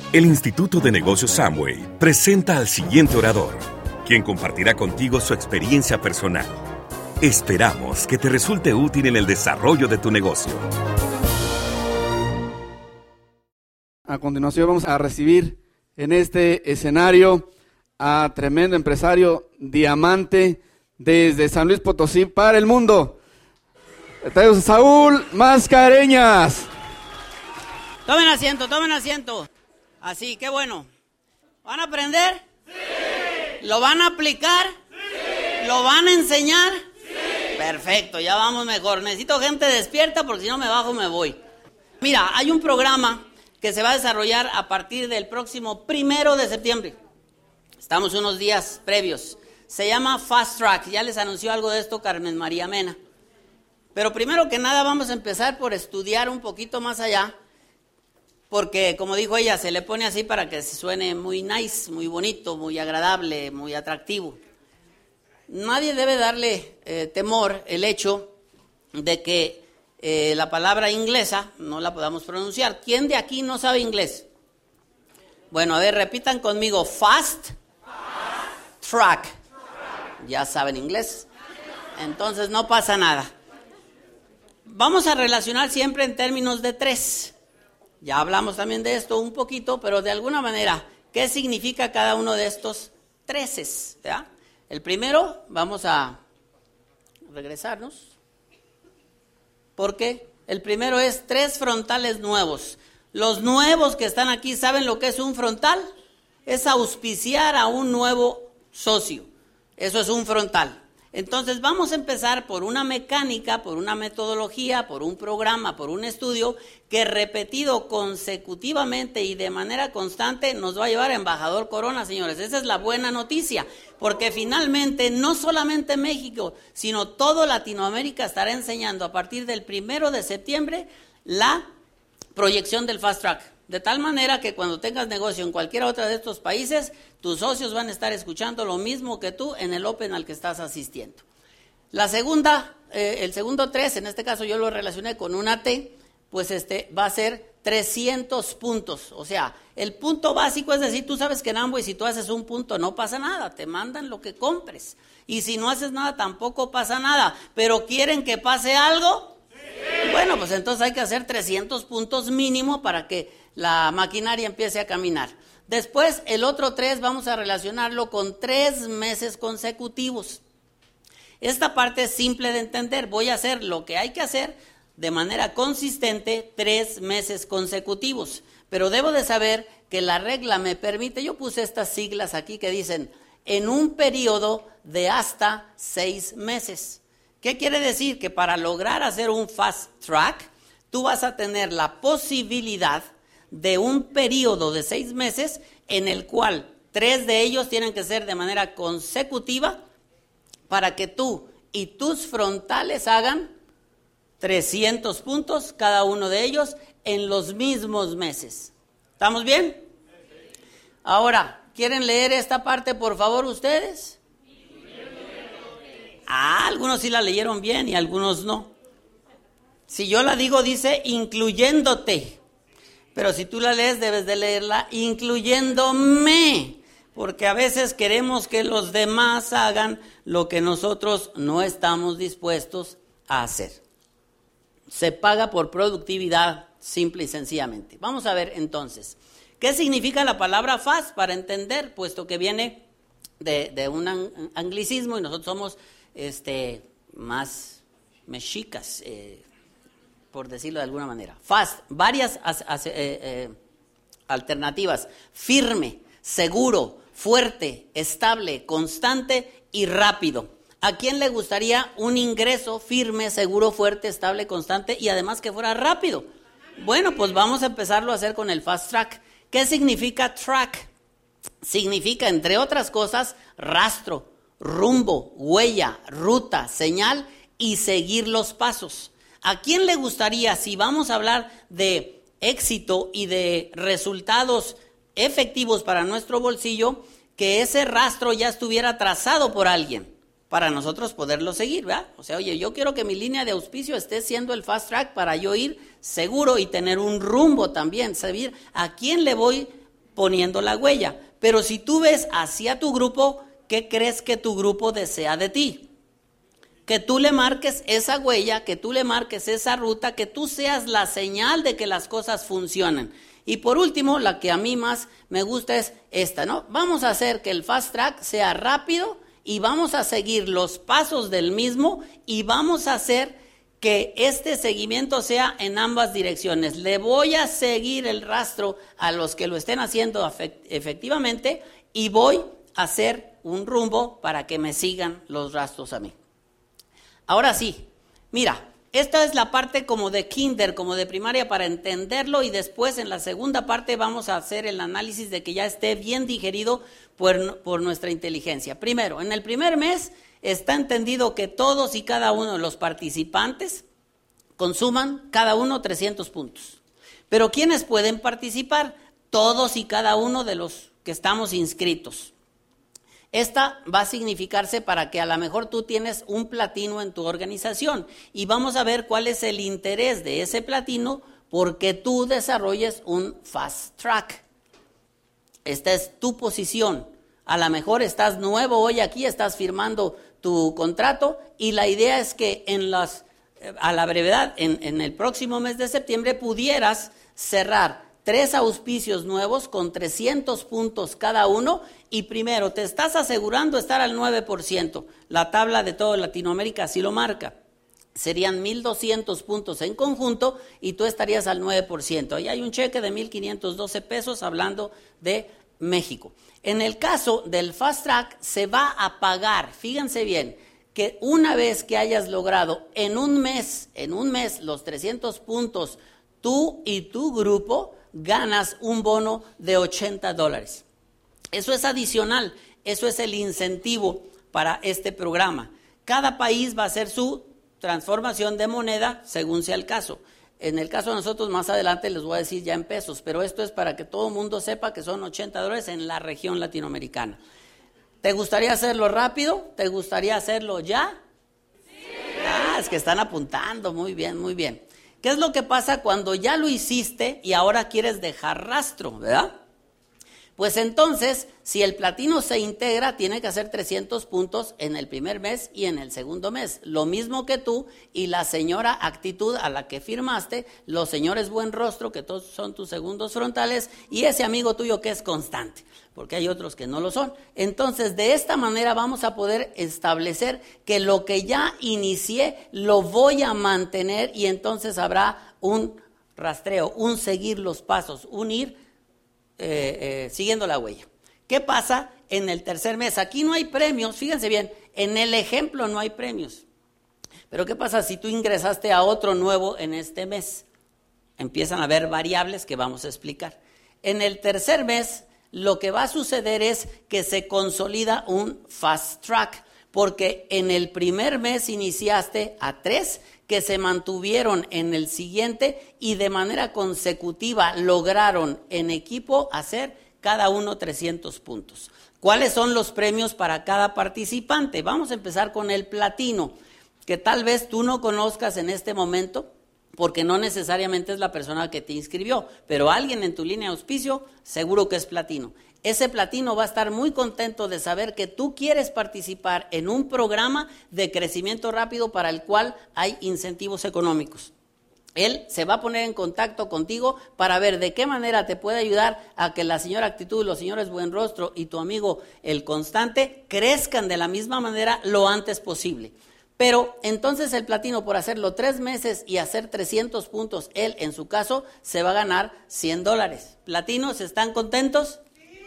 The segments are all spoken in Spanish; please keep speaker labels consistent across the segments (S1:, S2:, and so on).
S1: El Instituto de Negocios Samway presenta al siguiente orador, quien compartirá contigo su experiencia personal. Esperamos que te resulte útil en el desarrollo de tu negocio.
S2: A continuación vamos a recibir en este escenario a tremendo empresario, diamante, desde San Luis Potosí para el mundo. Traemos a Saúl Mascareñas.
S3: Tomen asiento. Así, qué bueno. ¿Van a aprender? Sí. ¿Lo van a aplicar? Sí. ¿Lo van a enseñar? Sí. Perfecto, ya vamos mejor. Necesito gente despierta porque si no me bajo me voy. Mira, hay un programa que se va a desarrollar a partir del próximo 1 de septiembre. Estamos unos días previos. Se llama Fast Track. Ya les anunció algo de esto Carmen María Mena. Pero primero que nada vamos a empezar por estudiar un poquito más allá, porque como dijo ella, se le pone así para que se suene muy nice, muy bonito, muy agradable, muy atractivo. Nadie debe darle temor el hecho de que la palabra inglesa no la podamos pronunciar. ¿Quién de aquí no sabe inglés? Bueno, a ver, repitan conmigo. Fast track. Ya saben inglés. Entonces no pasa nada. Vamos a relacionar siempre en términos de 3. Ya hablamos también de esto un poquito, pero de alguna manera, ¿qué significa cada uno de estos 3? ¿Ya? El primero, vamos a regresarnos, porque el primero es 3 frontales nuevos. Los nuevos que están aquí, ¿saben lo que es un frontal? Es auspiciar a un nuevo socio. Eso es un frontal. Entonces vamos a empezar por una mecánica, por una metodología, por un programa, por un estudio que repetido consecutivamente y de manera constante nos va a llevar a embajador Corona, señores. Esa es la buena noticia, porque finalmente no solamente México, sino todo Latinoamérica estará enseñando a partir del 1 de septiembre la proyección del Fast Track. De tal manera que cuando tengas negocio en cualquiera otra de estos países, tus socios van a estar escuchando lo mismo que tú en el Open al que estás asistiendo. La segunda, el segundo 3, en este caso yo lo relacioné con una T, pues va a ser 300 puntos. O sea, el punto básico es decir, tú sabes que en Amway si tú haces un punto no pasa nada, te mandan lo que compres. Y si no haces nada tampoco pasa nada, pero ¿quieren que pase algo? Sí. Bueno, pues entonces hay que hacer 300 puntos mínimo para que la maquinaria empiece a caminar. Después, el otro 3 vamos a relacionarlo con 3 meses consecutivos. Esta parte es simple de entender. Voy a hacer lo que hay que hacer de manera consistente 3 meses consecutivos. Pero debo de saber que la regla me permite, yo puse estas siglas aquí que dicen, en un periodo de hasta 6 meses. ¿Qué quiere decir? Que para lograr hacer un fast track, tú vas a tener la posibilidad de un periodo de 6 meses en el cual 3 de ellos tienen que ser de manera consecutiva para que tú y tus frontales hagan 300 puntos cada uno de ellos en los mismos meses. ¿Estamos bien? Ahora, ¿quieren leer esta parte por favor ustedes? Algunos sí la leyeron bien y algunos no. Si yo la digo dice incluyéndote. Pero si tú la lees, debes de leerla incluyéndome, porque a veces queremos que los demás hagan lo que nosotros no estamos dispuestos a hacer. Se paga por productividad, simple y sencillamente. Vamos a ver entonces, ¿qué significa la palabra fast para entender? Puesto que viene de un anglicismo y nosotros somos más mexicas, por decirlo de alguna manera. Fast, varias alternativas. Firme, seguro, fuerte, estable, constante y rápido. ¿A quién le gustaría un ingreso firme, seguro, fuerte, estable, constante y además que fuera rápido? Bueno, pues vamos a empezarlo a hacer con el fast track. ¿Qué significa track? Significa, entre otras cosas, rastro, rumbo, huella, ruta, señal y seguir los pasos. ¿A quién le gustaría, si vamos a hablar de éxito y de resultados efectivos para nuestro bolsillo, que ese rastro ya estuviera trazado por alguien para nosotros poderlo seguir, ¿verdad? O sea, oye, yo quiero que mi línea de auspicio esté siendo el fast track para yo ir seguro y tener un rumbo también, saber a quién le voy poniendo la huella. Pero si tú ves hacia tu grupo, ¿qué crees que tu grupo desea de ti? Que tú le marques esa huella, que tú le marques esa ruta, que tú seas la señal de que las cosas funcionan. Y por último, la que a mí más me gusta es esta, ¿no? Vamos a hacer que el fast track sea rápido y vamos a seguir los pasos del mismo y vamos a hacer que este seguimiento sea en ambas direcciones. Le voy a seguir el rastro a los que lo estén haciendo efectivamente y voy a hacer un rumbo para que me sigan los rastros a mí. Ahora sí, mira, esta es la parte como de kinder, como de primaria para entenderlo y después en la segunda parte vamos a hacer el análisis de que ya esté bien digerido por nuestra inteligencia. Primero, en el primer mes está entendido que todos y cada uno de los participantes consuman cada uno 300 puntos. Pero ¿quiénes pueden participar? Todos y cada uno de los que estamos inscritos. Esta va a significarse para que a lo mejor tú tienes un platino en tu organización y vamos a ver cuál es el interés de ese platino porque tú desarrolles un fast track. Esta es tu posición. A lo mejor estás nuevo hoy aquí, estás firmando tu contrato y la idea es que a la brevedad, en el próximo mes de septiembre pudieras cerrar 3 auspicios nuevos con 300 puntos cada uno y primero te estás asegurando estar al 9%. La tabla de toda Latinoamérica así lo marca. Serían 1,200 puntos en conjunto y tú estarías al 9%. Ahí hay un cheque de 1,512 pesos hablando de México. En el caso del Fast Track se va a pagar, fíjense bien, que una vez que hayas logrado en un mes los 300 puntos, tú y tu grupo ganas un bono de $80. Eso es adicional, eso es el incentivo para este programa. Cada país va a hacer su transformación de moneda según sea el caso. En el caso de nosotros más adelante les voy a decir ya en pesos, pero esto es para que todo el mundo sepa que son $80 en la región latinoamericana. ¿Te gustaría hacerlo rápido? ¿Te gustaría hacerlo ya? Sí. Es que están apuntando, muy bien, muy bien. ¿Qué es lo que pasa cuando ya lo hiciste y ahora quieres dejar rastro, verdad? Pues entonces, si el platino se integra, tiene que hacer 300 puntos en el primer mes y en el segundo mes. Lo mismo que tú y la señora actitud a la que firmaste, los señores buen rostro, que todos son tus segundos frontales, y ese amigo tuyo que es constante, porque hay otros que no lo son. Entonces, de esta manera vamos a poder establecer que lo que ya inicié lo voy a mantener y entonces habrá un rastreo, un seguir los pasos, un ir siguiendo la huella. ¿Qué pasa en el tercer mes? Aquí no hay premios, fíjense bien, en el ejemplo no hay premios. Pero ¿qué pasa si tú ingresaste a otro nuevo en este mes? Empiezan a haber variables que vamos a explicar. En el tercer mes, lo que va a suceder es que se consolida un fast track, porque en el primer mes iniciaste a 3 que se mantuvieron en el siguiente y de manera consecutiva lograron en equipo hacer cada uno 300 puntos. ¿Cuáles son los premios para cada participante? Vamos a empezar con el platino, que tal vez tú no conozcas en este momento, porque no necesariamente es la persona que te inscribió, pero alguien en tu línea de auspicio seguro que es platino. Ese platino va a estar muy contento de saber que tú quieres participar en un programa de crecimiento rápido para el cual hay incentivos económicos. Él se va a poner en contacto contigo para ver de qué manera te puede ayudar a que la señora actitud, los señores buen rostro y tu amigo el constante crezcan de la misma manera lo antes posible. Pero entonces el platino, por hacerlo 3 meses y hacer 300 puntos, él en su caso se va a ganar $100. ¿Platinos están contentos?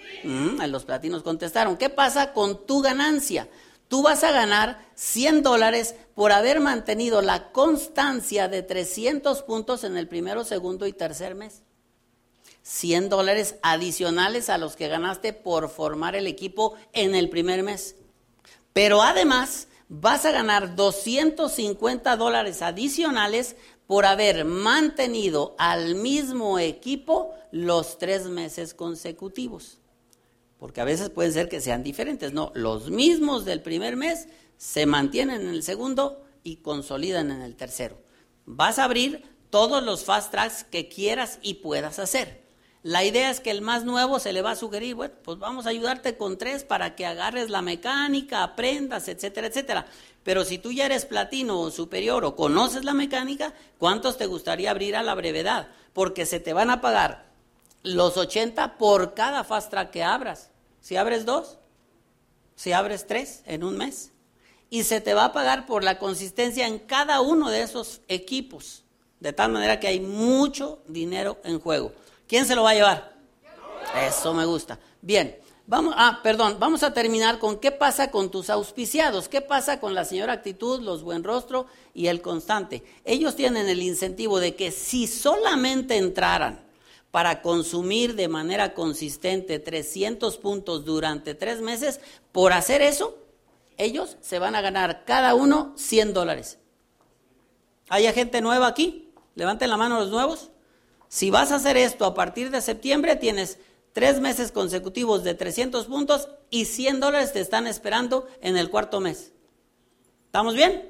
S3: Los platinos contestaron. ¿Qué pasa con tu ganancia? Tú vas a ganar $100 por haber mantenido la constancia de 300 puntos en el primero, segundo y tercer mes. $100 adicionales a los que ganaste por formar el equipo en el primer mes. Pero además vas a ganar $250 adicionales por haber mantenido al mismo equipo los 3 meses consecutivos. Porque a veces pueden ser que sean diferentes, no, los mismos del primer mes se mantienen en el segundo y consolidan en el tercero. Vas a abrir todos los fast tracks que quieras y puedas hacer. La idea es que el más nuevo se le va a sugerir, bueno, pues vamos a ayudarte con 3 para que agarres la mecánica, aprendas, etcétera, etcétera. Pero si tú ya eres platino o superior o conoces la mecánica, ¿cuántos te gustaría abrir a la brevedad? Porque se te van a pagar los 80 por cada fast track que abras. Si abres 2, si abres 3 en un mes. Y se te va a pagar por la consistencia en cada uno de esos equipos. De tal manera que hay mucho dinero en juego. ¿Quién se lo va a llevar? Eso me gusta. Bien, vamos a terminar con qué pasa con tus auspiciados. ¿Qué pasa con la señora Actitud, los Buen Rostro y el Constante? Ellos tienen el incentivo de que si solamente entraran para consumir de manera consistente 300 puntos durante 3 meses, por hacer eso, ellos se van a ganar cada uno $100. ¿Hay gente nueva aquí? Levanten la mano los nuevos. Si vas a hacer esto a partir de septiembre, tienes 3 meses consecutivos de 300 puntos y $100 te están esperando en el 4º mes. ¿Estamos bien?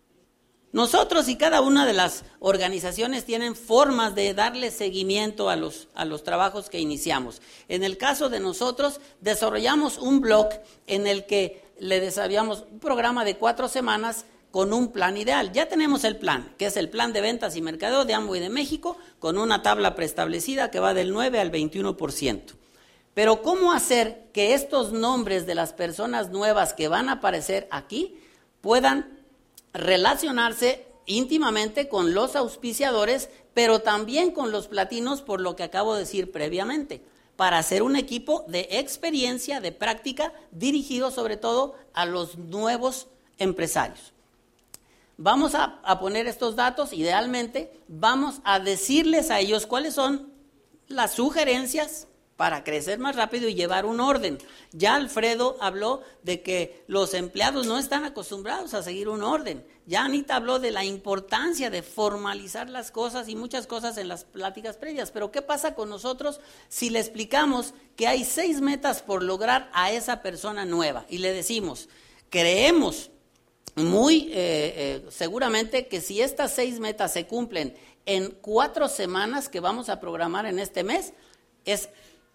S3: Nosotros y cada una de las organizaciones tienen formas de darle seguimiento a los trabajos que iniciamos. En el caso de nosotros, desarrollamos un blog en el que le desarrollamos un programa de 4 semanas con un plan ideal. Ya tenemos el plan, que es el plan de ventas y mercadeo de Amway de México, con una tabla preestablecida que va del 9 al 21%. Pero ¿cómo hacer que estos nombres de las personas nuevas que van a aparecer aquí puedan relacionarse íntimamente con los auspiciadores, pero también con los platinos, por lo que acabo de decir previamente, para hacer un equipo de experiencia, de práctica, dirigido sobre todo a los nuevos empresarios? Vamos a poner estos datos, idealmente, vamos a decirles a ellos cuáles son las sugerencias para crecer más rápido y llevar un orden. Ya Alfredo habló de que los empleados no están acostumbrados a seguir un orden. Ya Anita habló de la importancia de formalizar las cosas y muchas cosas en las pláticas previas. Pero ¿qué pasa con nosotros si le explicamos que hay 6 metas por lograr a esa persona nueva? Y le decimos, creemos muy seguramente que si estas 6 metas se cumplen en 4 semanas que vamos a programar en este mes, es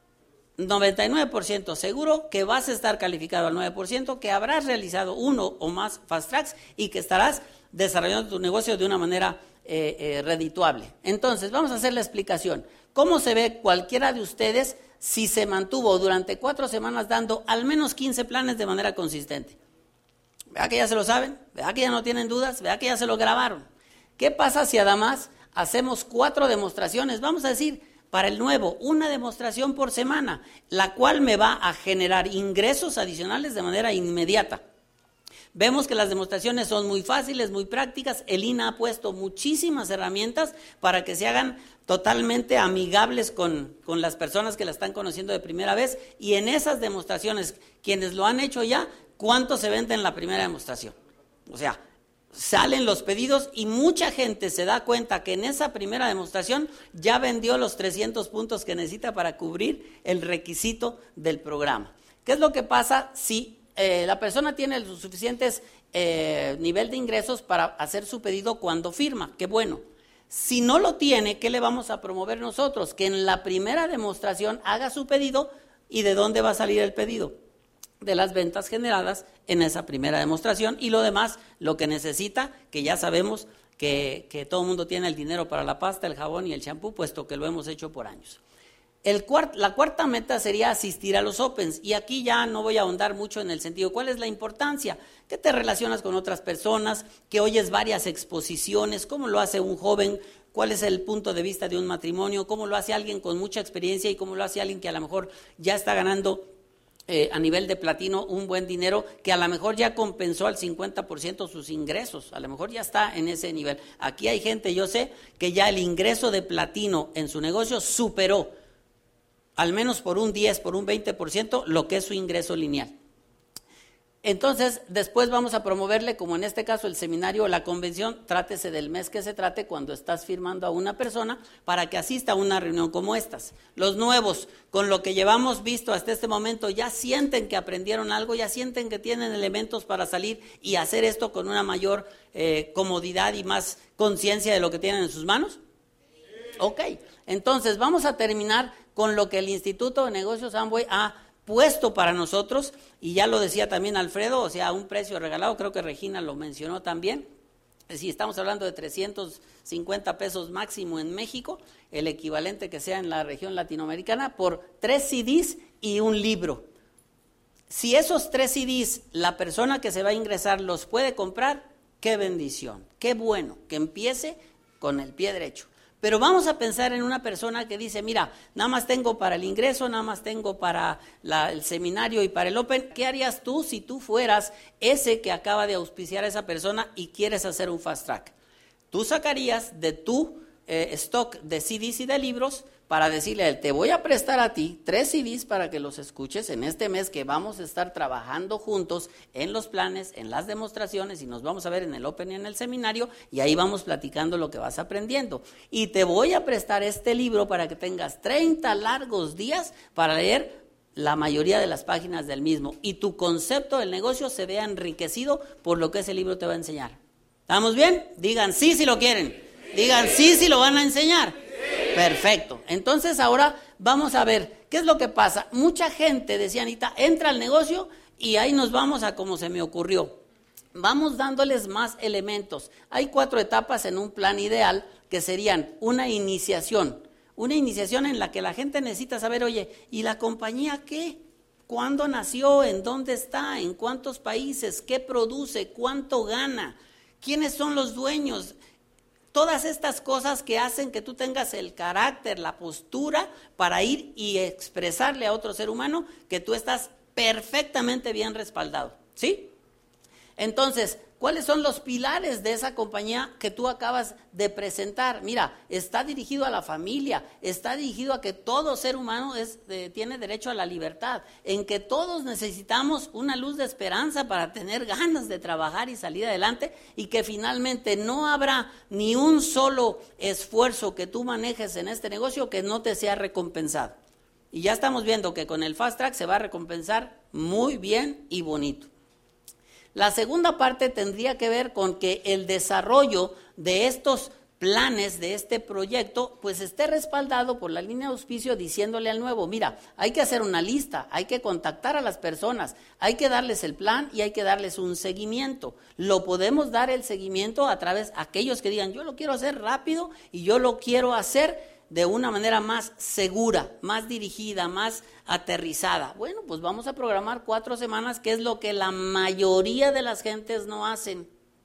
S3: 99% seguro que vas a estar calificado al 9%, que habrás realizado 1 o más fast tracks y que estarás desarrollando tu negocio de una manera redituable. Entonces, vamos a hacer la explicación. ¿Cómo se ve cualquiera de ustedes si se mantuvo durante 4 semanas dando al menos 15 planes de manera consistente? ¿Vea que ya se lo saben? ¿Vea que ya no tienen dudas? ¿Vea que ya se lo grabaron? ¿Qué pasa si además hacemos 4 demostraciones? Vamos a decir, para el nuevo, una demostración por semana, la cual me va a generar ingresos adicionales de manera inmediata. Vemos que las demostraciones son muy fáciles, muy prácticas. El INA ha puesto muchísimas herramientas para que se hagan totalmente amigables con las personas que la están conociendo de primera vez. Y en esas demostraciones, quienes lo han hecho ya, ¿cuánto se vende en la primera demostración? O sea, salen los pedidos y mucha gente se da cuenta que en esa primera demostración ya vendió los 300 puntos que necesita para cubrir el requisito del programa. ¿Qué es lo que pasa si la persona tiene los suficientes nivel de ingresos para hacer su pedido cuando firma? Qué bueno. Si no lo tiene, ¿qué le vamos a promover nosotros? Que en la primera demostración haga su pedido. ¿Y de dónde va a salir el pedido? De las ventas generadas en esa primera demostración, y lo demás, lo que necesita, que ya sabemos que todo el mundo tiene el dinero para la pasta, el jabón y el champú, puesto que lo hemos hecho por años. La cuarta meta sería asistir a los Opens, y aquí ya no voy a ahondar mucho en el sentido, ¿cuál es la importancia? Que te relacionas con otras personas, que oyes varias exposiciones, cómo lo hace un joven, cuál es el punto de vista de un matrimonio, cómo lo hace alguien con mucha experiencia y cómo lo hace alguien que a lo mejor ya está ganando a nivel de platino un buen dinero, que a lo mejor ya compensó al 50% sus ingresos, a lo mejor ya está en ese nivel. Aquí hay gente, yo sé, que ya el ingreso de platino en su negocio superó, al menos por un 10, por un 20%, lo que es su ingreso lineal. Entonces, después vamos a promoverle, como en este caso el seminario o la convención, trátese del mes que se trate cuando estás firmando a una persona para que asista a una reunión como estas. Los nuevos, con lo que llevamos visto hasta este momento, ya sienten que aprendieron algo, ya sienten que tienen elementos para salir y hacer esto con una mayor comodidad y más conciencia de lo que tienen en sus manos. Ok, entonces vamos a terminar con lo que el Instituto de Negocios Amway ha puesto para nosotros, y ya lo decía también Alfredo, o sea, un precio regalado, creo que Regina lo mencionó también. Si estamos hablando de 350 pesos máximo en México, el equivalente que sea en la región latinoamericana, por 3 CDs y un libro. Si esos 3 CDs, la persona que se va a ingresar los puede comprar, qué bendición, qué bueno, que empiece con el pie derecho. Pero vamos a pensar en una persona que dice, mira, nada más tengo para el ingreso, nada más tengo para el seminario y para el Open. ¿Qué harías tú si tú fueras ese que acaba de auspiciar a esa persona y quieres hacer un fast track? Tú sacarías de tu stock de CDs y de libros para decirle a él, te voy a prestar a ti 3 CDs para que los escuches en este mes que vamos a estar trabajando juntos en los planes, en las demostraciones, y nos vamos a ver en el Open y en el seminario, y ahí vamos platicando lo que vas aprendiendo. Y te voy a prestar este libro para que tengas 30 largos días para leer la mayoría de las páginas del mismo, y tu concepto del negocio se vea enriquecido por lo que ese libro te va a enseñar. ¿Estamos bien? Digan sí si lo quieren. Digan sí si lo van a enseñar. Perfecto. Entonces ahora vamos a ver qué es lo que pasa. Mucha gente, decía Anita, entra al negocio y ahí nos vamos a como se me ocurrió. Vamos dándoles más elementos. Hay 4 etapas en un plan ideal que serían una iniciación en la que la gente necesita saber, oye, ¿y la compañía qué? ¿Cuándo nació? ¿En dónde está? ¿En cuántos países? ¿Qué produce? ¿Cuánto gana? ¿Quiénes son los dueños? Todas estas cosas que hacen que tú tengas el carácter, la postura para ir y expresarle a otro ser humano que tú estás perfectamente bien respaldado, ¿sí? Entonces, ¿cuáles son los pilares de esa compañía que tú acabas de presentar? Mira, está dirigido a la familia, está dirigido a que todo ser humano tiene derecho a la libertad, en que todos necesitamos una luz de esperanza para tener ganas de trabajar y salir adelante, y que finalmente no habrá ni un solo esfuerzo que tú manejes en este negocio que no te sea recompensado. Y ya estamos viendo que con el Fast Track se va a recompensar muy bien y bonito. La segunda parte tendría que ver con que el desarrollo de estos planes, de este proyecto, pues esté respaldado por la línea de auspicio diciéndole al nuevo, mira, hay que hacer una lista, hay que contactar a las personas, hay que darles el plan y hay que darles un seguimiento. Lo podemos dar el seguimiento a través de aquellos que digan, yo lo quiero hacer rápido y yo lo quiero hacer de una manera más segura, más dirigida, más aterrizada. Bueno, pues vamos a programar 4 semanas, que es lo que la mayoría de las gentes no hacen.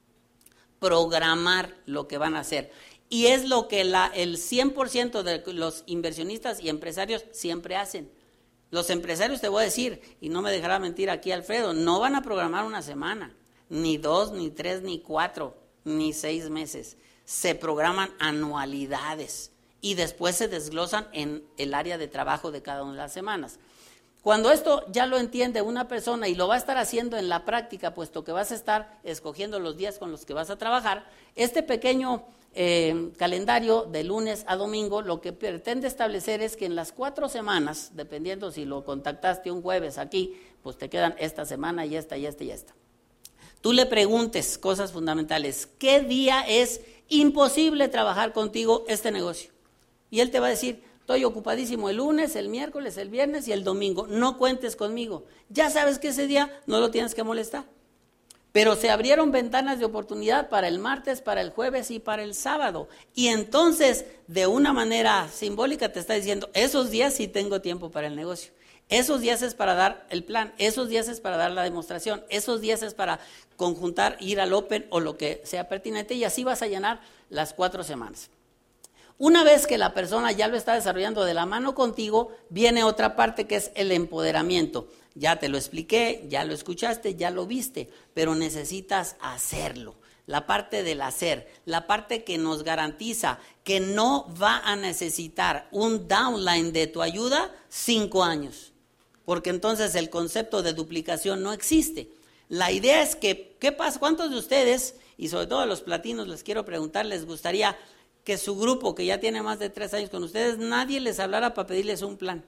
S3: Programar lo que van a hacer. Y es lo que el 100% de los inversionistas y empresarios siempre hacen. Los empresarios, te voy a decir, y no me dejará mentir aquí Alfredo, no van a programar una semana, ni 2, ni 3, ni 4, ni 6 meses. Se programan anualidades. Y después se desglosan en el área de trabajo de cada una de las semanas. Cuando esto ya lo entiende una persona y lo va a estar haciendo en la práctica, puesto que vas a estar escogiendo los días con los que vas a trabajar, este pequeño calendario de lunes a domingo lo que pretende establecer es que en las 4 semanas, dependiendo si lo contactaste un jueves aquí, pues te quedan esta semana y esta y esta y esta. Tú le preguntes cosas fundamentales, ¿qué día es imposible trabajar contigo este negocio? Y él te va a decir, estoy ocupadísimo el lunes, el miércoles, el viernes y el domingo, no cuentes conmigo. Ya sabes que ese día no lo tienes que molestar. Pero se abrieron ventanas de oportunidad para el martes, para el jueves y para el sábado. Y entonces, de una manera simbólica te está diciendo, esos días sí tengo tiempo para el negocio. Esos días es para dar el plan, esos días es para dar la demostración, esos días es para conjuntar, ir al Open o lo que sea pertinente, y así vas a llenar las 4 semanas. Una vez que la persona ya lo está desarrollando de la mano contigo, viene otra parte que es el empoderamiento. Ya te lo expliqué, ya lo escuchaste, ya lo viste, pero necesitas hacerlo. La parte del hacer, la parte que nos garantiza que no va a necesitar un downline de tu ayuda 5 años, porque entonces el concepto de duplicación no existe. La idea es que, ¿qué pasa? ¿Cuántos de ustedes, y sobre todo a los platinos les quiero preguntar, les gustaría que su grupo, que ya tiene más de 3 años con ustedes, nadie les hablara para pedirles un plan?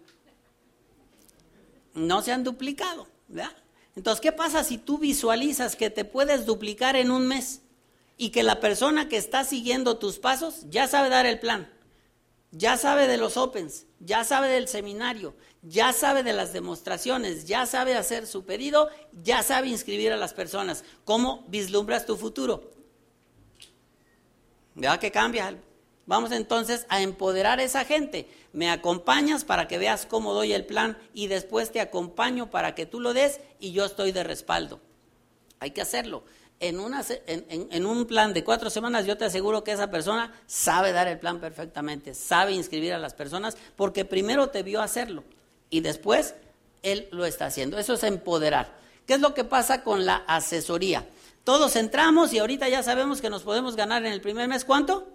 S3: No se han duplicado, ¿verdad? Entonces, ¿qué pasa si tú visualizas que te puedes duplicar en un mes y que la persona que está siguiendo tus pasos ya sabe dar el plan? ya sabe de los Opens, ya sabe del seminario, ya sabe de las demostraciones, ya sabe hacer su pedido, ya sabe inscribir a las personas. ¿Cómo vislumbras tu futuro? ¿Verdad que cambia? Vamos entonces a empoderar a esa gente. Me acompañas para que veas cómo doy el plan y después te acompaño para que tú lo des y yo estoy de respaldo. Hay que hacerlo. En un plan de 4 semanas yo te aseguro que esa persona sabe dar el plan perfectamente, sabe inscribir a las personas porque primero te vio hacerlo y después él lo está haciendo. Eso es empoderar. ¿Qué es lo que pasa con la asesoría? Todos entramos y ahorita ya sabemos que nos podemos ganar en el primer mes, ¿cuánto?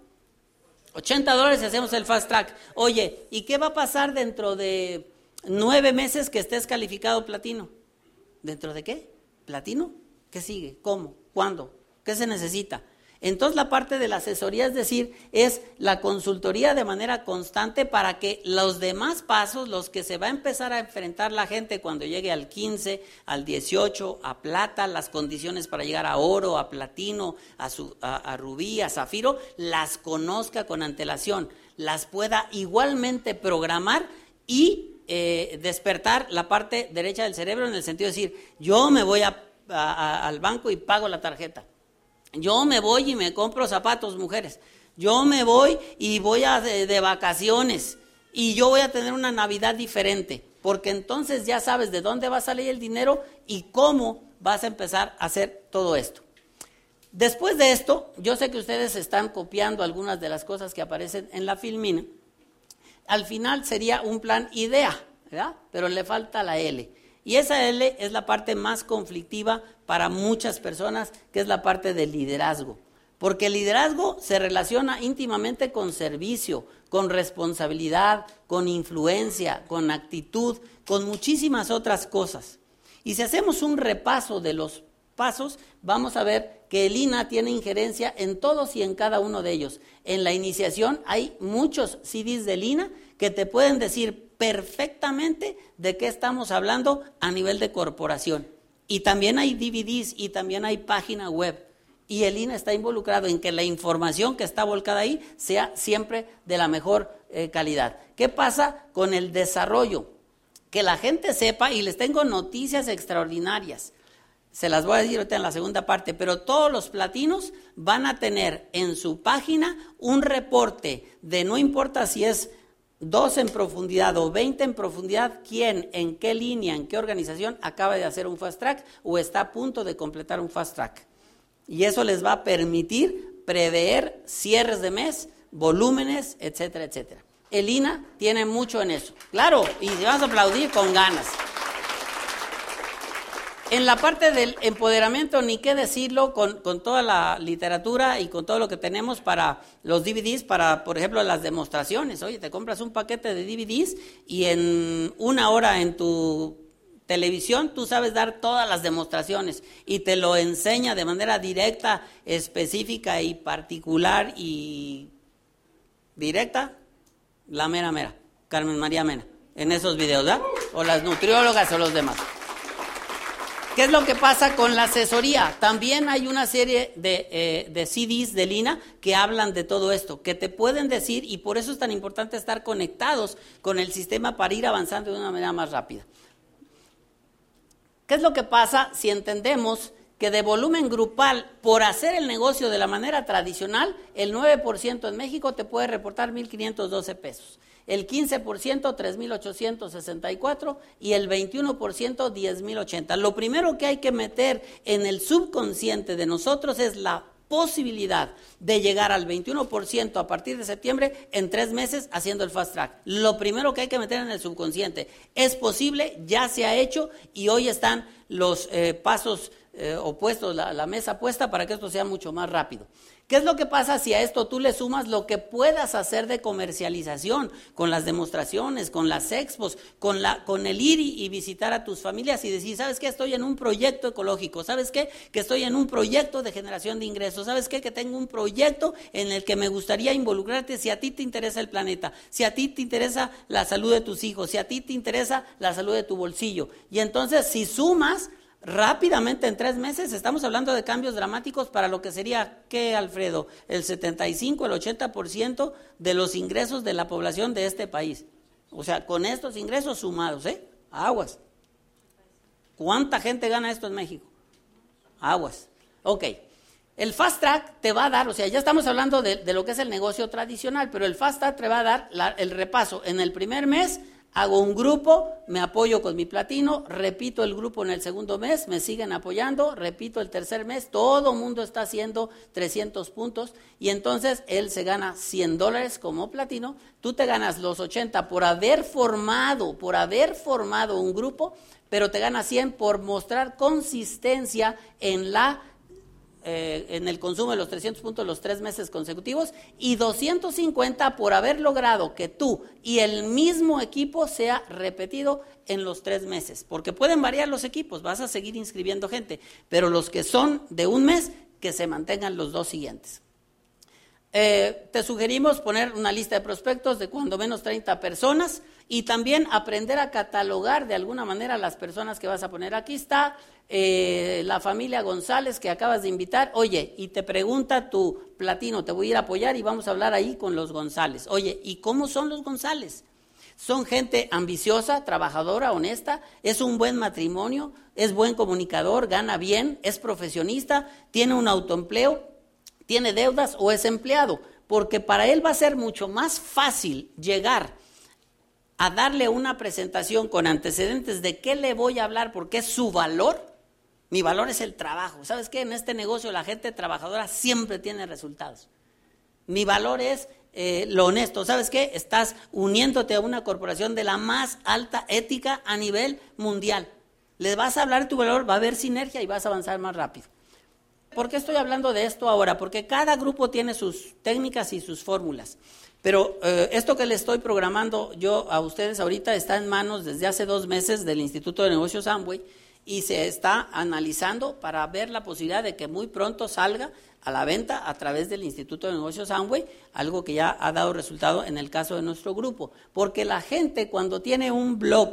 S3: $80 y hacemos el fast track. Oye, ¿y qué va a pasar dentro de 9 meses que estés calificado platino? ¿Dentro de qué? ¿Platino? ¿Qué sigue? ¿Cómo? ¿Cuándo? ¿Qué se necesita? Entonces la parte de la asesoría, es decir, es la consultoría de manera constante para que los demás pasos, los que se va a empezar a enfrentar la gente cuando llegue al 15, al 18, a plata, las condiciones para llegar a oro, a platino, a rubí, a zafiro, las conozca con antelación, las pueda igualmente programar y despertar la parte derecha del cerebro en el sentido de decir, yo me voy al banco y pago la tarjeta. Yo me voy y me compro zapatos, mujeres. Yo me voy y voy de vacaciones y yo voy a tener una Navidad diferente, porque entonces ya sabes de dónde va a salir el dinero y cómo vas a empezar a hacer todo esto. Después de esto, yo sé que ustedes están copiando algunas de las cosas que aparecen en la filmina. Al final sería un plan IDEA, ¿verdad? Pero le falta la L. Y esa L es la parte más conflictiva para muchas personas, que es la parte del liderazgo. Porque el liderazgo se relaciona íntimamente con servicio, con responsabilidad, con influencia, con actitud, con muchísimas otras cosas. Y si hacemos un repaso de los pasos, vamos a ver que el INA tiene injerencia en todos y en cada uno de ellos. En la iniciación hay muchos CDs del INA que te pueden decir perfectamente de qué estamos hablando a nivel de corporación. Y también hay DVDs y también hay página web. Y el INA está involucrado en que la información que está volcada ahí sea siempre de la mejor calidad. ¿Qué pasa con el desarrollo? Que la gente sepa, y les tengo noticias extraordinarias. Se las voy a decir ahorita en la segunda parte, pero todos los platinos van a tener en su página un reporte de no importa si es 2 en profundidad o 20 en profundidad, quién, en qué línea, en qué organización acaba de hacer un fast track o está a punto de completar un fast track. Y eso les va a permitir prever cierres de mes, volúmenes, etcétera, etcétera. El INA tiene mucho en eso. Claro, y se vas a aplaudir con ganas. En la parte del empoderamiento, ni qué decirlo, con toda la literatura y con todo lo que tenemos para los DVDs, para, por ejemplo, las demostraciones. Oye, te compras un paquete de DVDs y en 1 hora en tu televisión tú sabes dar todas las demostraciones y te lo enseña de manera directa, específica y particular y directa, la mera, Carmen María Mena, en esos videos, ¿verdad? O las nutriólogas o los demás. ¿Qué es lo que pasa con la asesoría? También hay una serie de CDs de Lina que hablan de todo esto, que te pueden decir, y por eso es tan importante estar conectados con el sistema para ir avanzando de una manera más rápida. ¿Qué es lo que pasa si entendemos que de volumen grupal, por hacer el negocio de la manera tradicional, el 9% en México te puede reportar 1,512 pesos? El 15%, 3,864 y el 21%, 10,080. Lo primero que hay que meter en el subconsciente de nosotros es la posibilidad de llegar al 21% a partir de septiembre en 3 meses haciendo el fast track. Lo primero que hay que meter en el subconsciente. Es posible, ya se ha hecho y hoy están los pasos opuestos, la mesa puesta para que esto sea mucho más rápido. ¿Qué es lo que pasa si a esto tú le sumas lo que puedas hacer de comercialización con las demostraciones, con las expos, con el ir y visitar a tus familias y decir, ¿sabes qué? Estoy en un proyecto ecológico, ¿sabes qué? Que estoy en un proyecto de generación de ingresos, ¿sabes qué? Que tengo un proyecto en el que me gustaría involucrarte si a ti te interesa el planeta, si a ti te interesa la salud de tus hijos, si a ti te interesa la salud de tu bolsillo. Y entonces si sumas rápidamente en 3 meses estamos hablando de cambios dramáticos para lo que sería, ¿qué, Alfredo? El 75, el 80% de los ingresos de la población de este país. O sea, con estos ingresos sumados, aguas. ¿Cuánta gente gana esto en México? Aguas. Ok. El Fast Track te va a dar, o sea, ya estamos hablando de lo que es el negocio tradicional, pero el Fast Track te va a dar el repaso. En el primer mes hago un grupo, me apoyo con mi platino, repito el grupo en el segundo mes, me siguen apoyando, repito el tercer mes, todo el mundo está haciendo 300 puntos y entonces él se gana $100 como platino, tú te ganas los 80 por haber formado un grupo, pero te ganas 100 por mostrar consistencia en el consumo de los 300 puntos los 3 meses consecutivos y 250 por haber logrado que tú y el mismo equipo sea repetido en los 3 meses, porque pueden variar los equipos, vas a seguir inscribiendo gente, pero los que son de un mes, que se mantengan los 2 siguientes. Te sugerimos poner una lista de prospectos de cuando menos 30 personas y también aprender a catalogar de alguna manera las personas que vas a poner. Aquí está la familia González que acabas de invitar, oye, y te pregunta tu platino, te voy a ir a apoyar y vamos a hablar ahí con los González. Oye, ¿y cómo son los González? Son gente ambiciosa, trabajadora, honesta, es un buen matrimonio, es buen comunicador, gana bien, es profesionista, tiene un autoempleo, tiene deudas o es empleado, porque para él va a ser mucho más fácil llegar a darle una presentación con antecedentes de qué le voy a hablar, porque es su valor. Mi valor es el trabajo. ¿Sabes qué? En este negocio la gente trabajadora siempre tiene resultados. Mi valor es lo honesto. ¿Sabes qué? Estás uniéndote a una corporación de la más alta ética a nivel mundial. Les vas a hablar de tu valor, va a haber sinergia y vas a avanzar más rápido. ¿Por qué estoy hablando de esto ahora? Porque cada grupo tiene sus técnicas y sus fórmulas. Pero esto que le estoy programando yo a ustedes ahorita está en manos desde hace 2 meses del Instituto de Negocios Amway y se está analizando para ver la posibilidad de que muy pronto salga a la venta a través del Instituto de Negocios Amway, algo que ya ha dado resultado en el caso de nuestro grupo. Porque la gente cuando tiene un blog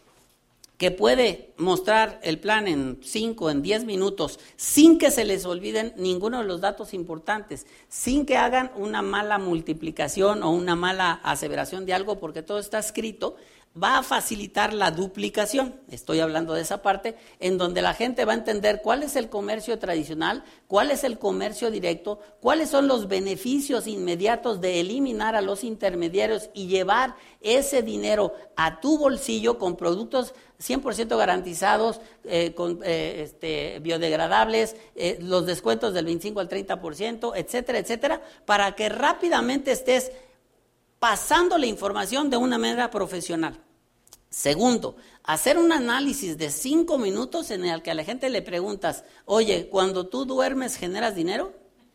S3: que puede mostrar el plan en 5, en 10 minutos, sin que se les olviden ninguno de los datos importantes, sin que hagan una mala multiplicación o una mala aseveración de algo, porque todo está escrito, va a facilitar la duplicación. Estoy hablando de esa parte, en donde la gente va a entender cuál es el comercio tradicional, cuál es el comercio directo, cuáles son los beneficios inmediatos de eliminar a los intermediarios y llevar ese dinero a tu bolsillo con productos 100% garantizados, con biodegradables, los descuentos del 25 al 30%, etcétera, etcétera, para que rápidamente estés pasando la información de una manera profesional. Segundo, hacer un análisis de 5 minutos en el que a la gente le preguntas, oye, cuando tú duermes, ¿generas dinero?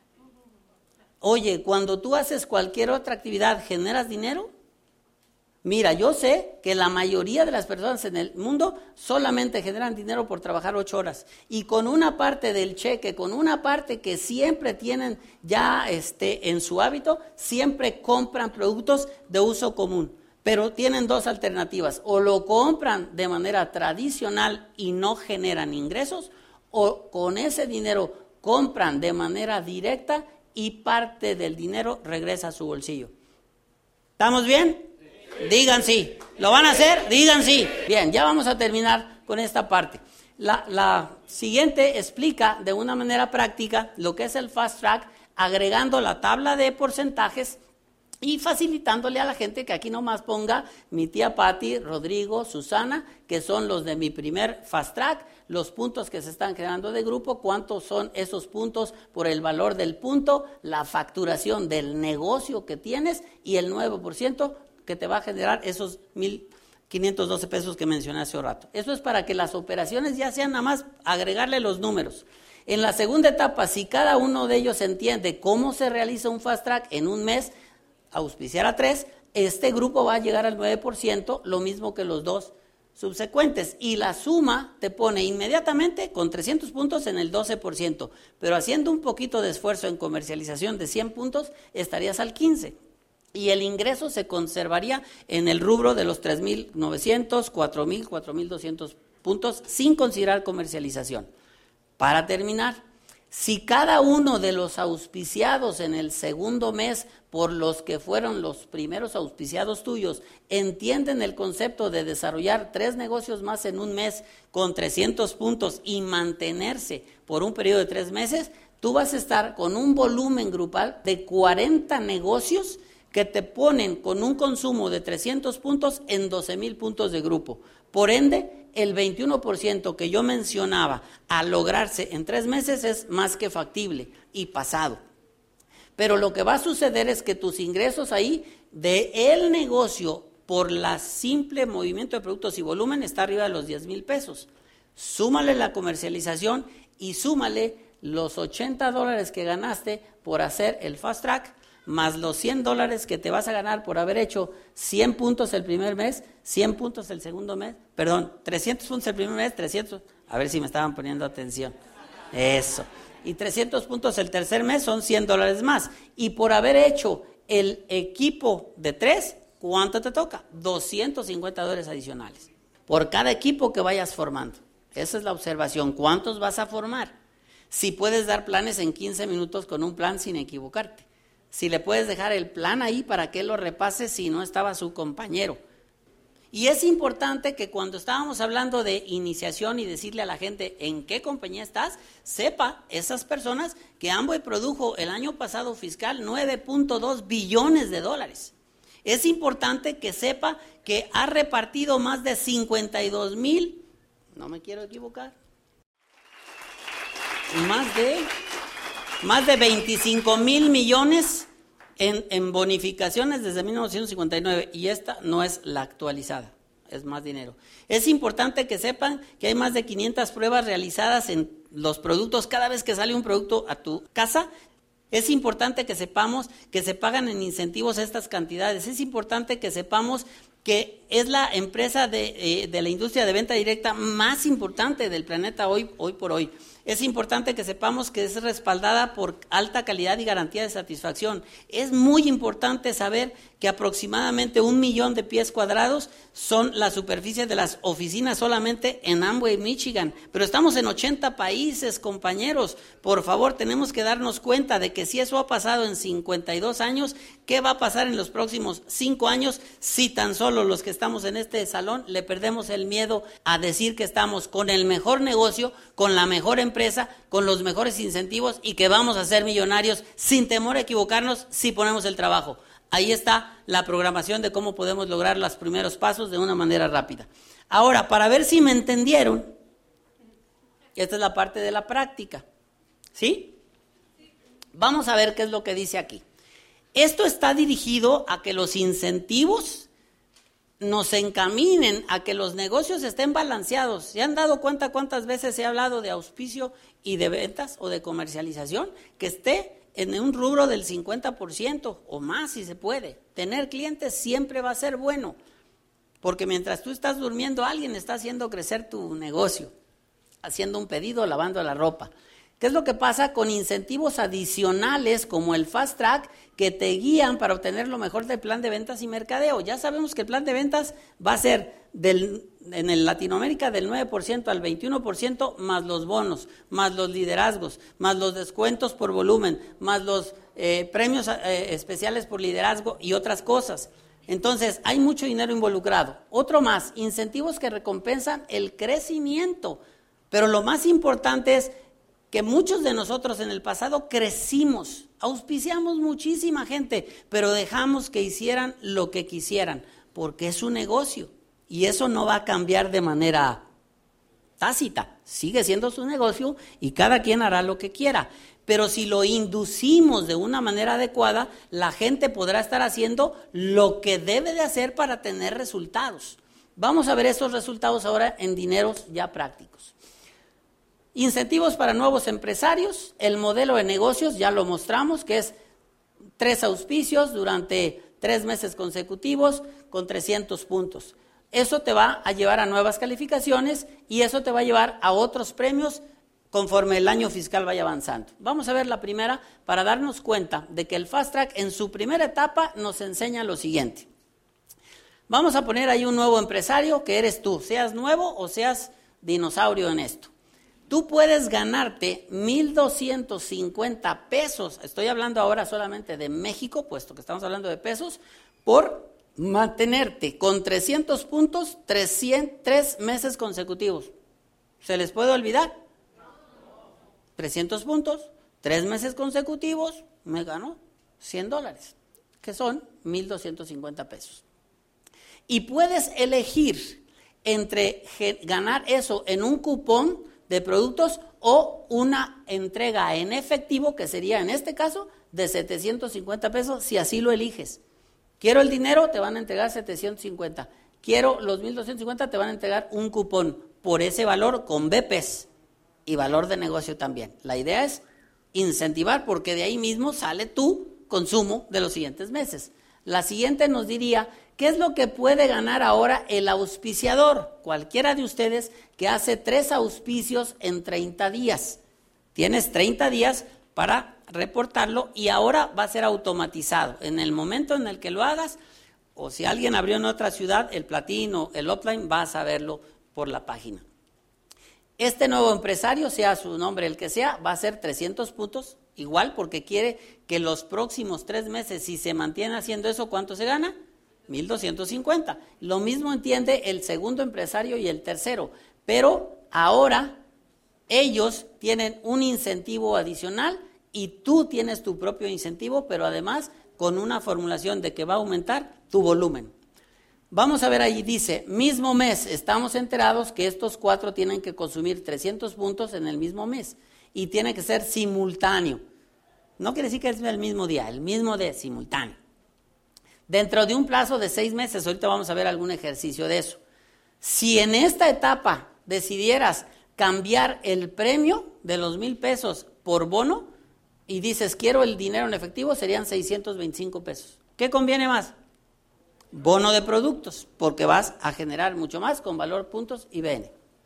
S3: Oye, cuando tú haces cualquier otra actividad, ¿generas dinero? Mira, yo sé que la mayoría de las personas en el mundo solamente generan dinero por trabajar 8 horas y con una parte del cheque, con una parte que siempre tienen ya en su hábito, siempre compran productos de uso común, pero tienen 2 alternativas, o lo compran de manera tradicional y no generan ingresos, o con ese dinero compran de manera directa y parte del dinero regresa a su bolsillo. ¿Estamos bien? Digan sí. ¿Lo van a hacer? Digan sí. Bien, ya vamos a terminar con esta parte. La siguiente explica de una manera práctica lo que es el Fast Track, agregando la tabla de porcentajes y facilitándole a la gente que aquí nomás ponga mi tía Patti, Rodrigo, Susana, que son los de mi primer Fast Track, los puntos que se están generando de grupo, cuántos son esos puntos por el valor del punto, la facturación del negocio que tienes y el 9% que te va a generar esos 1,512 pesos que mencioné hace un rato. Eso es para que las operaciones ya sean nada más agregarle los números. En la segunda etapa, si cada uno de ellos entiende cómo se realiza un Fast Track en un mes, auspiciar a 3, este grupo va a llegar al 9%, lo mismo que los 2 subsecuentes. Y la suma te pone inmediatamente con 300 puntos en el 12%, pero haciendo un poquito de esfuerzo en comercialización de 100 puntos, estarías al 15%. Y el ingreso se conservaría en el rubro de los 3,900, 4,000, 4,200 puntos sin considerar comercialización. Para terminar, si cada uno de los auspiciados en el segundo mes, por los que fueron los primeros auspiciados tuyos, entienden el concepto de desarrollar 3 negocios más en un mes con 300 puntos y mantenerse por un periodo de 3 meses, tú vas a estar con un volumen grupal de 40 negocios que te ponen con un consumo de 300 puntos en 12,000 puntos de grupo. Por ende, el 21% que yo mencionaba a lograrse en 3 meses es más que factible y pasado. Pero lo que va a suceder es que tus ingresos ahí de el negocio por la simple movimiento de productos y volumen está arriba de los 10,000 pesos. Súmale la comercialización y súmale los $80 que ganaste por hacer el fast track, más los $100 que te vas a ganar por haber hecho 100 puntos el primer mes, 100 puntos el segundo mes, 300 puntos el primer mes, 300, a ver si me estaban poniendo atención, eso, y 300 puntos el tercer mes son $100 más, y por haber hecho el equipo de 3, ¿cuánto te toca? $250 adicionales, por cada equipo que vayas formando. Esa es la observación, ¿cuántos vas a formar? Si puedes dar planes en 15 minutos con un plan sin equivocarte. Si le puedes dejar el plan ahí para que él lo repase si no estaba su compañero. Y es importante que cuando estábamos hablando de iniciación y decirle a la gente en qué compañía estás, sepa esas personas que Amway produjo el año pasado fiscal $9.2 billones. Es importante que sepa que ha repartido más de 52,000, no me quiero equivocar, más de 25,000 millones en bonificaciones desde 1959, y esta no es la actualizada, es más dinero. Es importante que sepan que hay más de 500 pruebas realizadas en los productos cada vez que sale un producto a tu casa. Es importante que sepamos que se pagan en incentivos estas cantidades. Es importante que sepamos que es la empresa de la industria de venta directa más importante del planeta hoy por hoy. Es importante que sepamos que es respaldada por alta calidad y garantía de satisfacción. Es muy importante saber que aproximadamente 1 millón de pies cuadrados son la superficie de las oficinas solamente en Amway, Michigan. Pero estamos en 80 países, compañeros. Por favor, tenemos que darnos cuenta de que si eso ha pasado en 52 años, ¿qué va a pasar en los próximos 5 años si tan solo los que estamos en este salón le perdemos el miedo a decir que estamos con el mejor negocio, con la mejor empresa, con los mejores incentivos y que vamos a ser millonarios sin temor a equivocarnos si ponemos el trabajo? Ahí está la programación de cómo podemos lograr los primeros pasos de una manera rápida. Ahora, para ver si me entendieron, esta es la parte de la práctica, ¿sí? Vamos a ver qué es lo que dice aquí. Esto está dirigido a que los incentivos nos encaminen a que los negocios estén balanceados. ¿Se han dado cuenta cuántas veces he hablado de auspicio y de ventas o de comercialización? Que esté en un rubro del 50% o más si se puede. Tener clientes siempre va a ser bueno, porque mientras tú estás durmiendo, alguien está haciendo crecer tu negocio, haciendo un pedido, lavando la ropa. ¿Qué es lo que pasa con incentivos adicionales como el Fast Track que te guían para obtener lo mejor del plan de ventas y mercadeo? Ya sabemos que el plan de ventas va a ser en el Latinoamérica del 9% al 21%, más los bonos, más los liderazgos, más los descuentos por volumen, más los premios especiales por liderazgo y otras cosas. Entonces, hay mucho dinero involucrado. Otro más, incentivos que recompensan el crecimiento. Pero lo más importante es que muchos de nosotros en el pasado crecimos, auspiciamos muchísima gente, pero dejamos que hicieran lo que quisieran, porque es un negocio y eso no va a cambiar de manera tácita, sigue siendo su negocio y cada quien hará lo que quiera. Pero si lo inducimos de una manera adecuada, la gente podrá estar haciendo lo que debe de hacer para tener resultados. Vamos a ver esos resultados ahora en dineros ya prácticos. Incentivos para nuevos empresarios, el modelo de negocios ya lo mostramos, que es 3 auspicios durante 3 meses consecutivos con 300 puntos. Eso te va a llevar a nuevas calificaciones y eso te va a llevar a otros premios conforme el año fiscal vaya avanzando. Vamos a ver la primera para darnos cuenta de que el Fast Track en su primera etapa nos enseña lo siguiente. Vamos a poner ahí un nuevo empresario que eres tú, seas nuevo o seas dinosaurio en esto. Tú puedes ganarte 1,250 pesos, estoy hablando ahora solamente de México, puesto que estamos hablando de pesos, por mantenerte con 300 puntos 3 meses consecutivos. ¿Se les puede olvidar? 300 puntos, 3 meses consecutivos, me ganó $100, que son 1,250 pesos. Y puedes elegir entre ganar eso en un cupón de productos o una entrega en efectivo, que sería en este caso de 750 pesos, si así lo eliges. Quiero el dinero, te van a entregar 750. Quiero los 1,250, te van a entregar un cupón por ese valor con BPs y valor de negocio también. La idea es incentivar, porque de ahí mismo sale tu consumo de los siguientes meses. La siguiente nos diría, ¿qué es lo que puede ganar ahora el auspiciador? Cualquiera de ustedes que hace 3 auspicios en 30 días. Tienes 30 días para reportarlo y ahora va a ser automatizado. En el momento en el que lo hagas, o si alguien abrió en otra ciudad, el platino, el offline, vas a verlo por la página. Este nuevo empresario, sea su nombre el que sea, va a ser 300 puntos, igual, porque quiere que los próximos 3 meses, si se mantiene haciendo eso, ¿cuánto se gana? 1,250. Lo mismo entiende el segundo empresario y el tercero, pero ahora ellos tienen un incentivo adicional y tú tienes tu propio incentivo, pero además con una formulación de que va a aumentar tu volumen. Vamos a ver ahí, dice, mismo mes, estamos enterados que estos 4 tienen que consumir 300 puntos en el mismo mes y tiene que ser simultáneo. No quiere decir que es el mismo día, el mismo de simultáneo. Dentro de un plazo de 6 meses, ahorita vamos a ver algún ejercicio de eso. Si en esta etapa decidieras cambiar el premio de los 1,000 pesos por bono y dices quiero el dinero en efectivo, serían 625 pesos. ¿Qué conviene más? Bono de productos, porque vas a generar mucho más con valor, puntos y BN.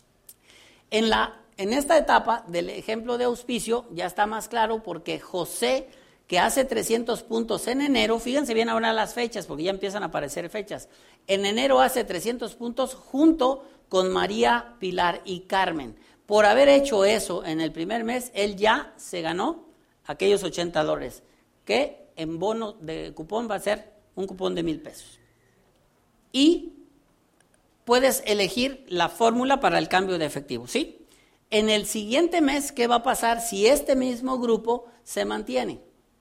S3: En esta etapa del ejemplo de auspicio ya está más claro, porque José, que hace 300 puntos en enero, fíjense bien ahora las fechas, porque ya empiezan a aparecer fechas. En enero hace 300 puntos junto con María, Pilar y Carmen. Por haber hecho eso en el primer mes, él ya se ganó aquellos $80, que en bono de cupón va a ser un cupón de 1,000 pesos. Y puedes elegir la fórmula para el cambio de efectivo, ¿sí? En el siguiente mes, ¿qué va a pasar si este mismo grupo se mantiene?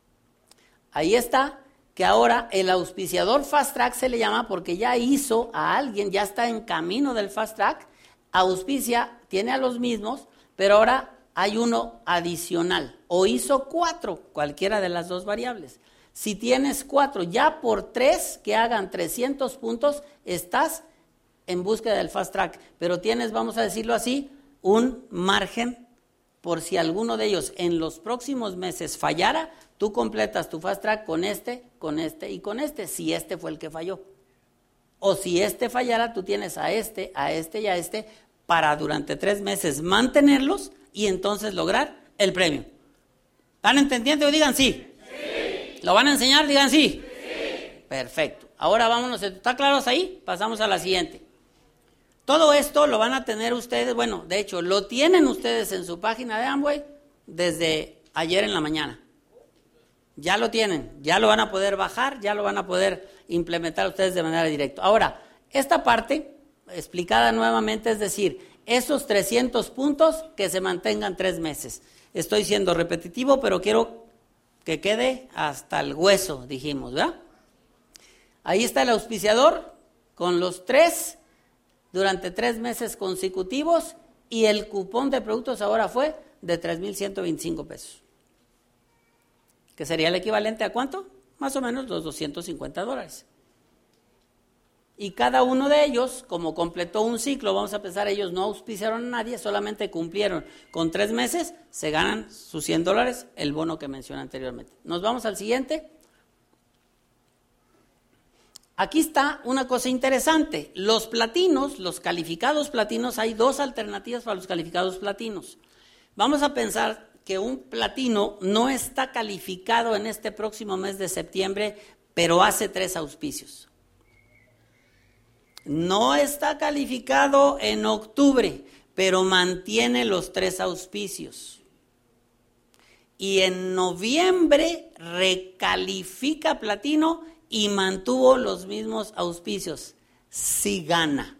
S3: Ahí está, que ahora el auspiciador Fast Track se le llama porque ya hizo a alguien, ya está en camino del Fast Track, auspicia, tiene a los mismos, pero ahora hay uno adicional, o hizo 4, cualquiera de las dos variables. Si tienes 4, ya por 3 que hagan 300 puntos, estás en búsqueda del Fast Track, pero tienes, vamos a decirlo así, un margen por si alguno de ellos en los próximos meses fallara, tú completas tu Fast Track con este y con este, si este fue el que falló. O si este fallara, tú tienes a este y a este para durante 3 meses mantenerlos y entonces lograr el premio. ¿Están entendiendo? Digan sí. ¿Lo van a enseñar? Digan sí. Perfecto. Ahora vámonos. ¿Está claro hasta ahí? Pasamos a la siguiente. Todo esto lo van a tener ustedes, bueno, de hecho, lo tienen ustedes en su página de Amway desde ayer en la mañana. Ya lo tienen, ya lo van a poder bajar, ya lo van a poder implementar ustedes de manera directa. Ahora, esta parte explicada nuevamente, es decir, esos 300 puntos que se mantengan 3 meses. Estoy siendo repetitivo, pero quiero que quede hasta el hueso, dijimos, ¿verdad? Ahí está el auspiciador con los 3 durante 3 meses consecutivos y el cupón de productos ahora fue de 3,125 pesos. ¿Que sería el equivalente a cuánto? Más o menos los $250. Y cada uno de ellos, como completó un ciclo, vamos a pensar, ellos no auspiciaron a nadie, solamente cumplieron con 3 meses, se ganan sus $100, el bono que mencioné anteriormente. Nos vamos al siguiente. Aquí está una cosa interesante. Los platinos, los calificados platinos, hay 2 alternativas para los calificados platinos. Vamos a pensar que un platino no está calificado en este próximo mes de septiembre, pero hace 3 auspicios. No está calificado en octubre, pero mantiene los 3 auspicios. Y en noviembre recalifica platino y mantuvo los mismos auspicios. Sí gana.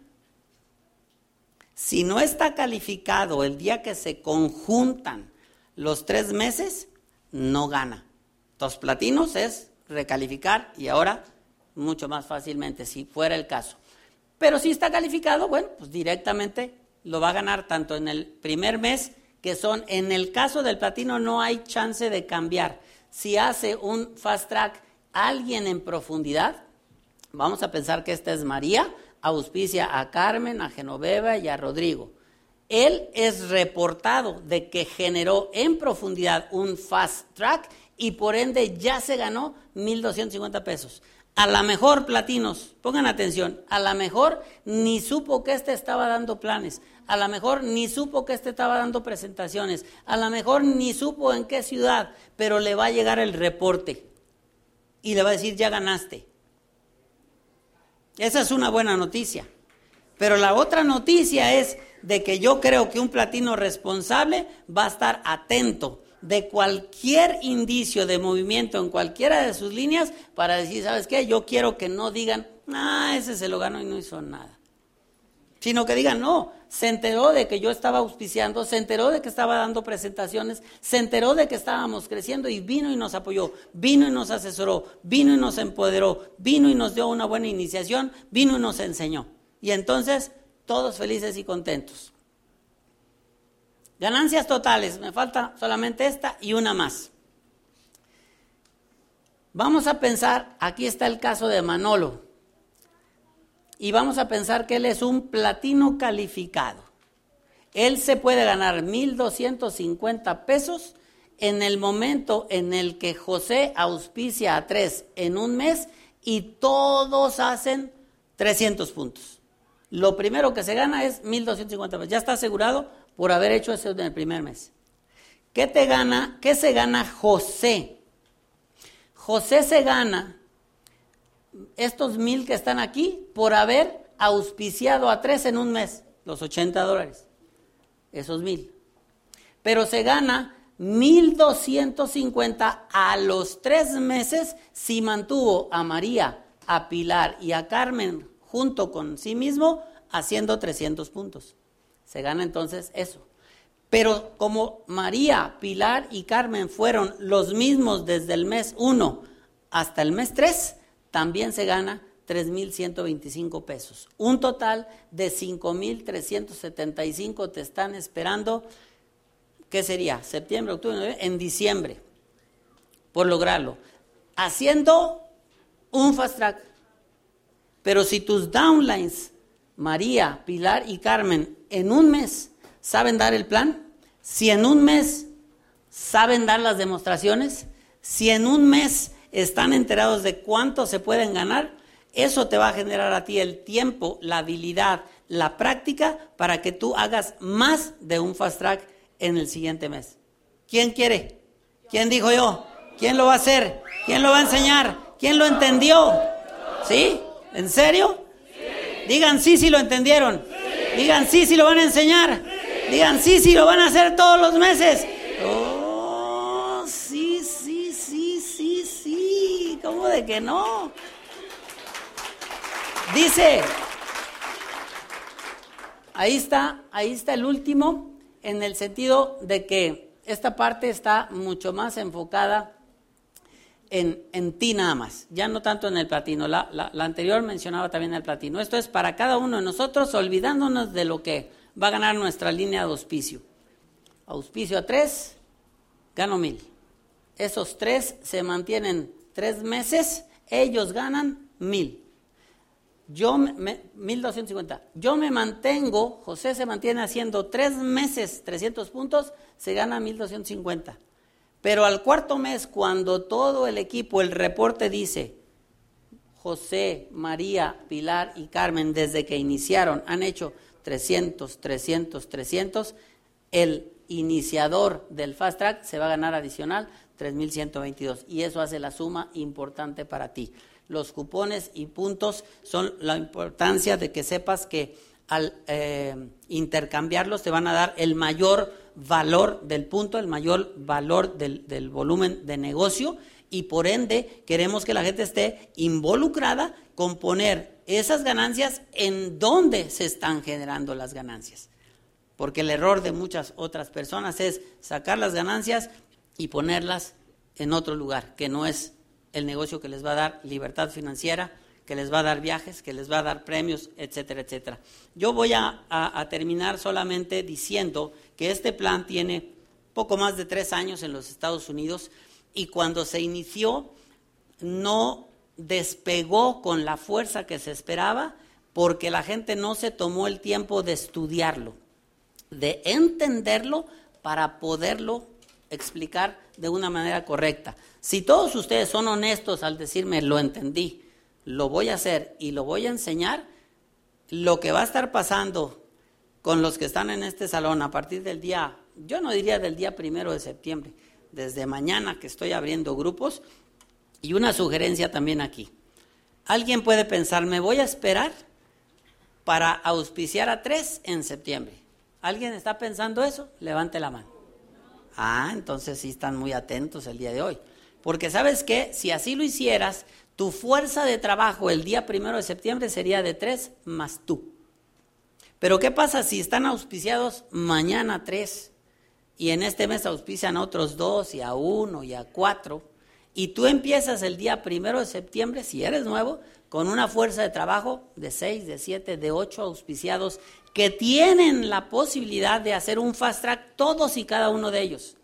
S3: Si no está calificado el día que se conjuntan los 3 meses, no gana. Los platinos es recalificar y ahora mucho más fácilmente, si fuera el caso. Pero si está calificado, bueno, pues directamente lo va a ganar tanto en el primer mes, que son, en el caso del platino no hay chance de cambiar. Si hace un fast track alguien en profundidad, vamos a pensar que esta es María, auspicia a Carmen, a Genoveva y a Rodrigo. Él es reportado de que generó en profundidad un fast track y por ende ya se ganó 1,250 pesos. A lo mejor, platinos, pongan atención, a lo mejor ni supo que estaba dando planes, a lo mejor ni supo que estaba dando presentaciones, a lo mejor ni supo en qué ciudad, pero le va a llegar el reporte y le va a decir, ya ganaste. Esa es una buena noticia. Pero la otra noticia es de que yo creo que un platino responsable va a estar atento de cualquier indicio de movimiento en cualquiera de sus líneas para decir, ¿sabes qué? Yo quiero que no digan, ese se lo ganó y no hizo nada. Sino que digan, no, se enteró de que yo estaba auspiciando, se enteró de que estaba dando presentaciones, se enteró de que estábamos creciendo y vino y nos apoyó, vino y nos asesoró, vino y nos empoderó, vino y nos dio una buena iniciación, vino y nos enseñó. Y entonces, todos felices y contentos. Ganancias totales, me falta solamente esta y una más. Vamos a pensar, aquí está el caso de Manolo, y vamos a pensar que él es un platino calificado. Él se puede ganar 1,250 pesos en el momento en el que José auspicia a 3 en un mes y todos hacen 300 puntos. Lo primero que se gana es 1,250 pesos, ya está asegurado por haber hecho eso en el primer mes. ¿Qué se gana José? José se gana estos 1,000 que están aquí por haber auspiciado a 3 en un mes, los $80, esos 1,000. Pero se gana 1,250 a los 3 meses si mantuvo a María, a Pilar y a Carmen junto con sí mismo haciendo 300 puntos. Se gana entonces eso. Pero como María, Pilar y Carmen fueron los mismos desde el mes 1 hasta el mes 3, también se gana 3,125 pesos. Un total de 5,375 te están esperando. ¿Qué sería? Septiembre, octubre, noviembre, en diciembre, por lograrlo. Haciendo un fast track. Pero si tus downlines, María, Pilar y Carmen, en un mes saben dar el plan, si en un mes saben dar las demostraciones, si en un mes están enterados de cuánto se pueden ganar, eso te va a generar a ti el tiempo, la habilidad, la práctica para que tú hagas más de un fast track en el siguiente mes. ¿Quién quiere? ¿Quién dijo yo? ¿Quién lo va a hacer? ¿Quién lo va a enseñar? ¿Quién lo entendió? ¿Sí? ¿En serio? Digan sí si lo entendieron. Digan sí si lo van a enseñar. Digan sí si lo van a hacer todos los meses. Oh, sí. ¿Cómo de que no? Dice, ahí está el último, en el sentido de que esta parte está mucho más enfocada en ti nada más, ya no tanto en el platino. La anterior mencionaba también el platino. Esto es para cada uno de nosotros, olvidándonos de lo que va a ganar nuestra línea de auspicio. Auspicio a 3, gano 1,000. Esos 3 se mantienen 3 meses, ellos ganan 1,000. 1,250. Yo me mantengo, José se mantiene haciendo 3 meses, 300 puntos, se gana 1,250. Pero al cuarto mes, cuando todo el equipo, el reporte dice, José, María, Pilar y Carmen, desde que iniciaron, han hecho 300, el iniciador del fast track se va a ganar adicional 3,122. Y eso hace la suma importante para ti. Los cupones y puntos son la importancia de que sepas que al intercambiarlos te van a dar el mayor valor del punto, el mayor valor del volumen de negocio, y por ende queremos que la gente esté involucrada con poner esas ganancias en donde se están generando las ganancias. Porque el error de muchas otras personas es sacar las ganancias y ponerlas en otro lugar, que no es el negocio que les va a dar libertad financiera, que les va a dar viajes, que les va a dar premios, etcétera, etcétera. Yo voy a terminar solamente diciendo que este plan tiene poco más de 3 años en los Estados Unidos, y cuando se inició no despegó con la fuerza que se esperaba, porque la gente no se tomó el tiempo de estudiarlo, de entenderlo para poderlo explicar de una manera correcta. Si todos ustedes son honestos al decirme lo entendí, lo voy a hacer y lo voy a enseñar, lo que va a estar pasando con los que están en este salón a partir del día, yo no diría del día 1 de septiembre, desde mañana que estoy abriendo grupos. Y una sugerencia también aquí. Alguien puede pensar, me voy a esperar para auspiciar a 3 en septiembre. ¿Alguien está pensando eso? Levante la mano. Entonces sí están muy atentos el día de hoy. Porque ¿sabes qué? Si así lo hicieras, tu fuerza de trabajo el día 1 de septiembre sería de 3 más tú. Pero ¿qué pasa si están auspiciados mañana 3 y en este mes auspician a otros 2 y a 1 y a 4? Y tú empiezas el día 1 de septiembre, si eres nuevo, con una fuerza de trabajo de 6, de 7, de 8 auspiciados que tienen la posibilidad de hacer un fast track, todos y cada uno de ellos.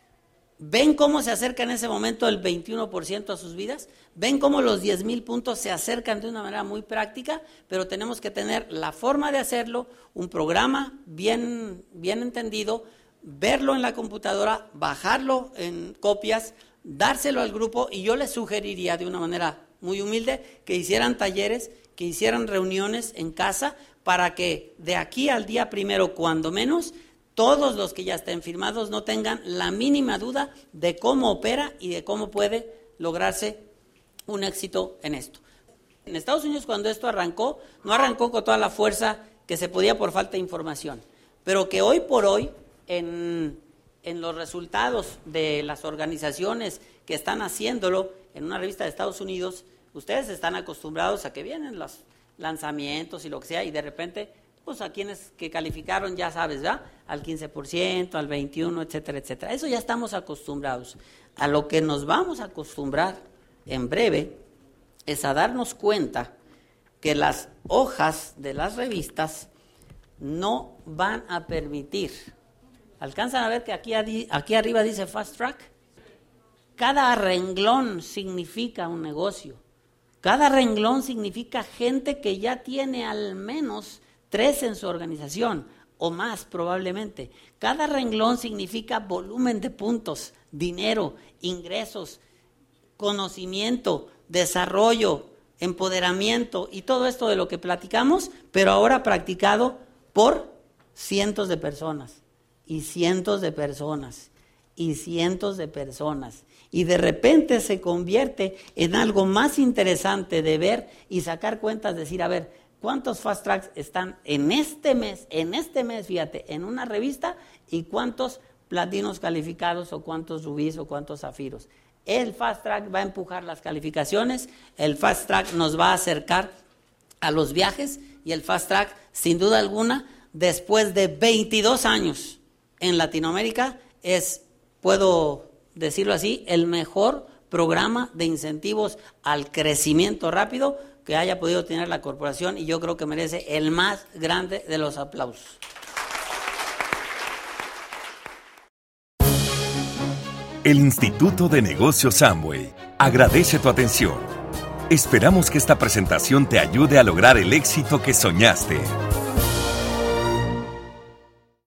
S3: ¿Ven cómo se acerca en ese momento el 21% a sus vidas? ¿Ven cómo los 10,000 puntos se acercan de una manera muy práctica? Pero tenemos que tener la forma de hacerlo, un programa bien entendido, verlo en la computadora, bajarlo en copias, dárselo al grupo, y yo les sugeriría de una manera muy humilde que hicieran talleres, que hicieran reuniones en casa, para que de aquí al día 1, cuando menos, todos los que ya estén firmados no tengan la mínima duda de cómo opera y de cómo puede lograrse un éxito en esto. En Estados Unidos, cuando esto arrancó, no arrancó con toda la fuerza que se podía por falta de información, pero que hoy por hoy en los resultados de las organizaciones que están haciéndolo en una revista de Estados Unidos, ustedes están acostumbrados a que vienen los lanzamientos y lo que sea, y de repente, pues a quienes que calificaron, ya sabes, ¿verdad? Al 15%, al 21%, etcétera, etcétera. Eso ya estamos acostumbrados. A lo que nos vamos a acostumbrar en breve es a darnos cuenta que las hojas de las revistas no van a permitir. ¿Alcanzan a ver que aquí arriba dice Fast Track? Cada renglón significa un negocio. Cada renglón significa gente que ya tiene al menos 3 en su organización o más probablemente. Cada renglón significa volumen de puntos, dinero, ingresos, conocimiento, desarrollo, empoderamiento y todo esto de lo que platicamos, pero ahora practicado por cientos de personas y cientos de personas y cientos de personas. Y de repente se convierte en algo más interesante de ver y sacar cuentas, decir, a ver, ¿cuántos fast tracks están en este mes, fíjate, en una revista, y cuántos platinos calificados, o cuántos rubíes, o cuántos zafiros? El fast track va a empujar las calificaciones, el fast track nos va a acercar a los viajes, y el fast track, sin duda alguna, después de 22 años en Latinoamérica, es, puedo decirlo así, el mejor programa de incentivos al crecimiento rápido que haya podido tener la corporación, y yo creo que merece el más grande de los aplausos.
S1: El Instituto de Negocios Amway agradece tu atención. Esperamos que esta presentación te ayude a lograr el éxito que soñaste.